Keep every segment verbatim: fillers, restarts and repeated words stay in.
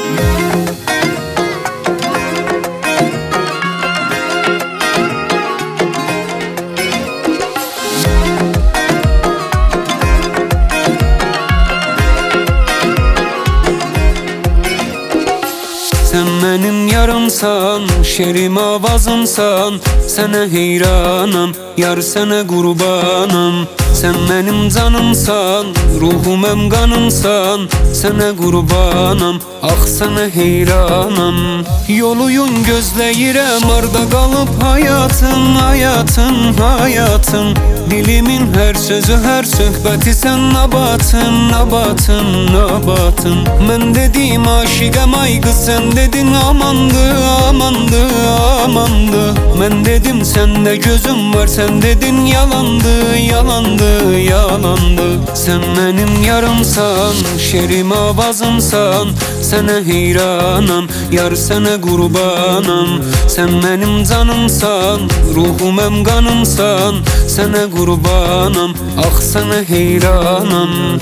Sen benim yarımsan, şerim avazımsan, sana heyranım, yar sana kurbanım. Sen benim canımsan, ruhum hem kanımsan, sana kurbanım, ah sana heyranım. Yoluyun gözleyirem, arda kalıp hayatım, hayatım, hayatım. Dilimin her sözü, her söhbeti sen nabatın, nabatın, nabatın. Ben dedim aşıkım ay kız, sen dedin amandı, amandı, amandı. Ben dedim sende gözüm var, sen dedin yalandı, yalandı, yalandı. Sen benim yarımsan, şerim avazımsan, sana heyranım, yar sana kurbanım. Sen benim canımsan, ruhum hem kanımsan, sana kurbanım, ah sana heyranım.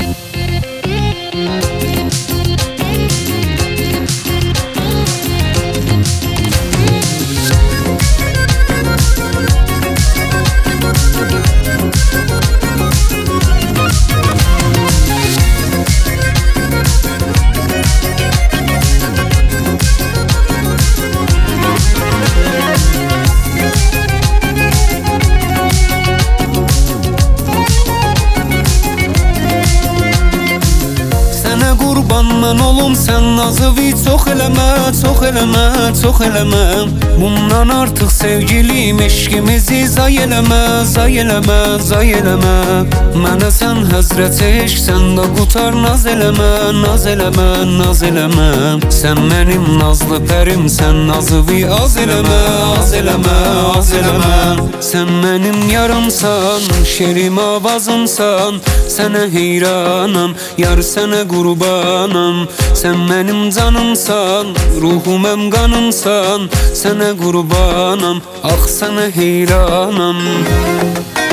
Qurbanman olum sen nazıvi çox eləmə, çox eləmə, çox eləmə. Bundan artıq sevgilim eşkimizi zay eləmə, zay eləmə, zay eləmə. Mənə sən həzrət eşk, sən də qutar naz eləmə, naz eləmə, naz eləmə. Sən mənim nazlı pərim, sən nazıvi az eləmə, az eləmə, az eləmə. Sən mənim yarımsan, şerim avazımsan, sana heyranım, yar sana kurbanım. Sen benim canımsan, ruhum hem kanımsan, sana kurbanım, ah sana heyranım.